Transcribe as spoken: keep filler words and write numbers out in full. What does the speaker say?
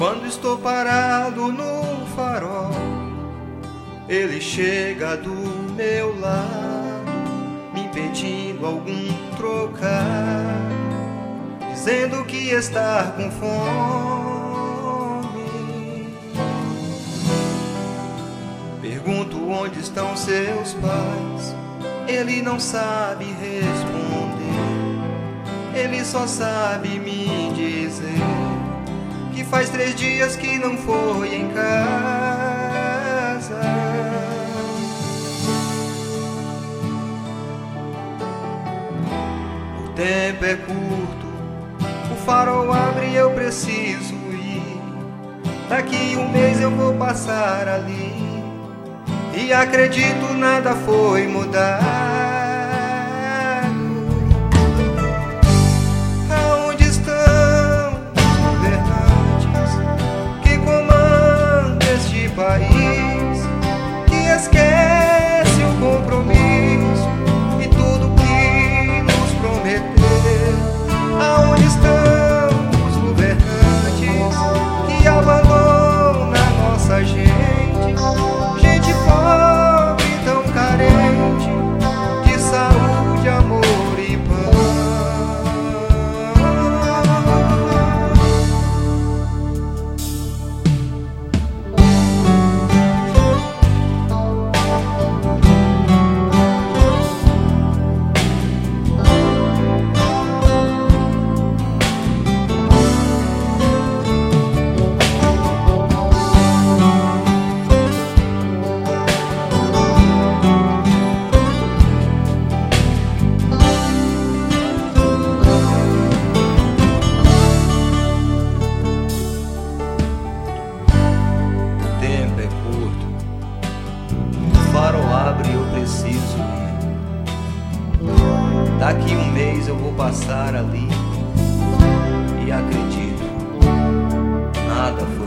Quando estou parado no farol, ele chega do meu lado, me pedindo algum trocado, dizendo que está com fome. Pergunto onde estão seus pais, ele não sabe responder. Ele só sabe me dizer que faz três dias que não foi em casa. O tempo é curto, o farol abre e eu preciso ir. Daqui um mês eu vou passar ali, e acredito nada foi mudar. País que esquece o compromisso e tudo que nos prometeu. Aonde estão os governantes que abandonam a nossa gente? Gente pobre, tão carente de saúde, amor e abre, eu preciso ir. Daqui um mês eu vou passar ali, e acredito, nada foi